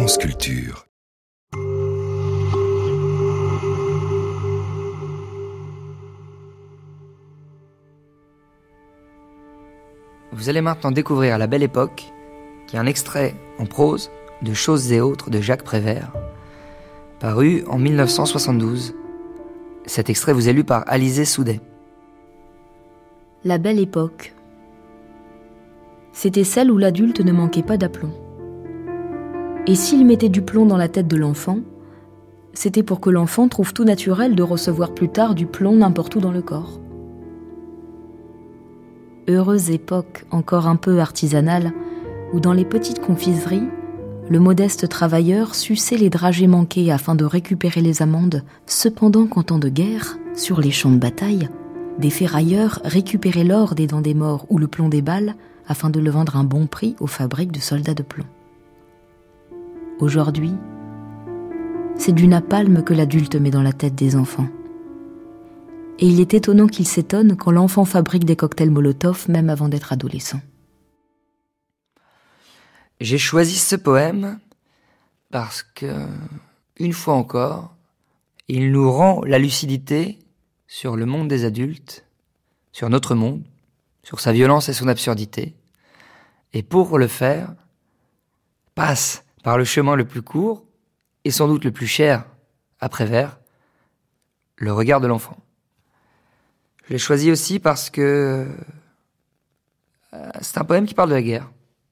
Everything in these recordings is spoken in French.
France Culture. Vous allez maintenant découvrir La Belle Époque, qui est un extrait en prose de Choses et autres de Jacques Prévert, paru en 1972. Cet extrait vous est lu par Alizé Soudet. La Belle Époque. C'était celle où l'adulte ne manquait pas d'aplomb. Et s'il mettait du plomb dans la tête de l'enfant, c'était pour que l'enfant trouve tout naturel de recevoir plus tard du plomb n'importe où dans le corps. Heureuse époque, encore un peu artisanale, où dans les petites confiseries, le modeste travailleur suçait les dragées manquées afin de récupérer les amandes, cependant qu'en temps de guerre, sur les champs de bataille, des ferrailleurs récupéraient l'or des dents des morts ou le plomb des balles afin de le vendre à un bon prix aux fabriques de soldats de plomb. Aujourd'hui, c'est du napalm que l'adulte met dans la tête des enfants. Et il est étonnant qu'il s'étonne quand l'enfant fabrique des cocktails Molotov même avant d'être adolescent. J'ai choisi ce poème parce que, une fois encore, il nous rend la lucidité sur le monde des adultes, sur notre monde, sur sa violence et son absurdité. Et pour le faire, passe par le chemin le plus court et sans doute le plus cher à Prévert, le regard de l'enfant. Je l'ai choisi aussi parce que c'est un poème qui parle de la guerre.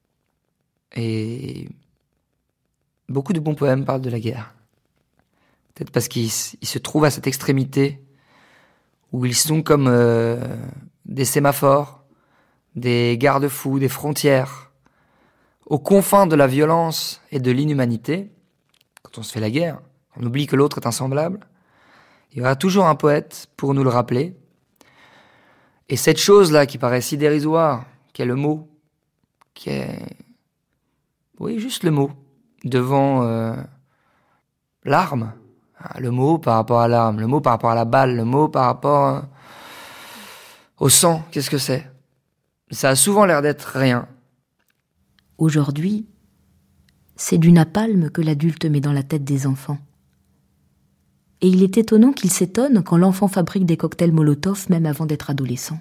Et beaucoup de bons poèmes parlent de la guerre. Peut-être parce qu'ils se trouvent à cette extrémité où ils sont comme des sémaphores, des garde-fous, des frontières, aux confins de la violence et de l'inhumanité. Quand on se fait la guerre, on oublie que l'autre est insemblable. Il y aura toujours un poète pour nous le rappeler. Et cette chose-là qui paraît si dérisoire, qui est le mot, qui est... Oui, juste le mot, devant l'arme. Le mot par rapport à l'arme, le mot par rapport à la balle, le mot par rapport au sang, qu'est-ce que c'est ? Ça a souvent l'air d'être rien. Aujourd'hui, c'est du napalm que l'adulte met dans la tête des enfants. Et il est étonnant qu'il s'étonne quand l'enfant fabrique des cocktails Molotov même avant d'être adolescent.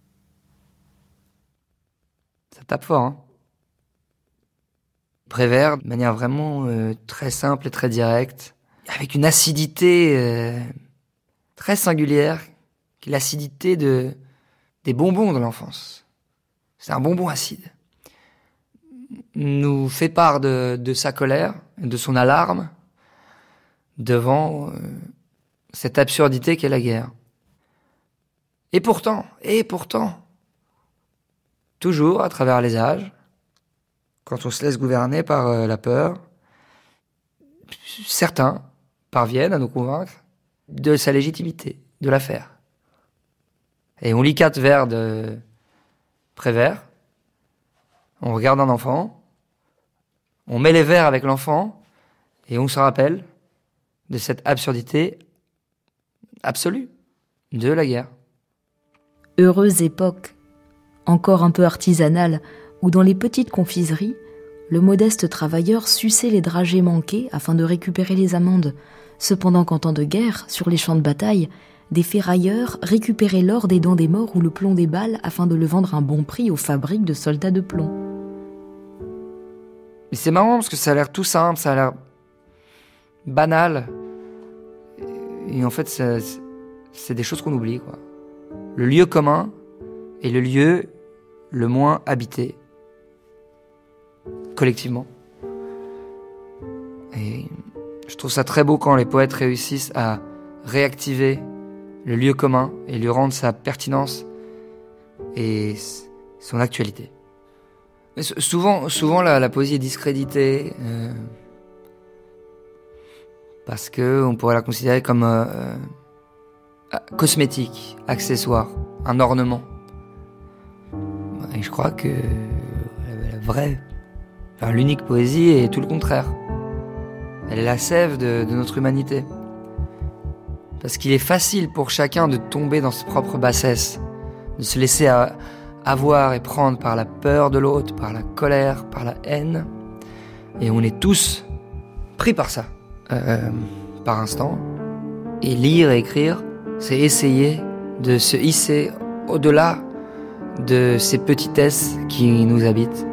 Ça tape fort, hein ? Prévert, de manière vraiment très simple et très directe, avec une acidité très singulière, qui est l'acidité des bonbons de l'enfance. C'est un bonbon acide. Nous fait part de sa colère, de son alarme, devant cette absurdité qu'est la guerre. Et pourtant, toujours à travers les âges, quand on se laisse gouverner par la peur, certains parviennent à nous convaincre de sa légitimité, de l'affaire. Et on lit 4 vers de Prévert, on regarde un enfant, on met les vers avec l'enfant, et on se rappelle de cette absurdité absolue de la guerre. Heureuse époque, encore un peu artisanale, où dans les petites confiseries, le modeste travailleur suçait les dragées manquées afin de récupérer les amandes, cependant qu'en temps de guerre, sur les champs de bataille, des ferrailleurs récupéraient l'or des dents des morts ou le plomb des balles afin de le vendre à un bon prix aux fabriques de soldats de plomb. Mais c'est marrant parce que ça a l'air tout simple, ça a l'air banal. Et en fait, c'est des choses qu'on oublie, quoi. Le lieu commun est le lieu le moins habité, collectivement. Et je trouve ça très beau quand les poètes réussissent à réactiver le lieu commun et lui rendre sa pertinence et son actualité. Mais souvent la poésie est discréditée parce que on pourrait la considérer comme cosmétique, accessoire, un ornement. Et je crois que la vraie, l'unique poésie est tout le contraire. Elle est la sève de notre humanité. Parce qu'il est facile pour chacun de tomber dans sa propre bassesse, de se laisser avoir et prendre par la peur de l'autre, par la colère, par la haine. Et on est tous pris par ça, par instant. Et lire et écrire, c'est essayer de se hisser au-delà de ces petitesses qui nous habitent.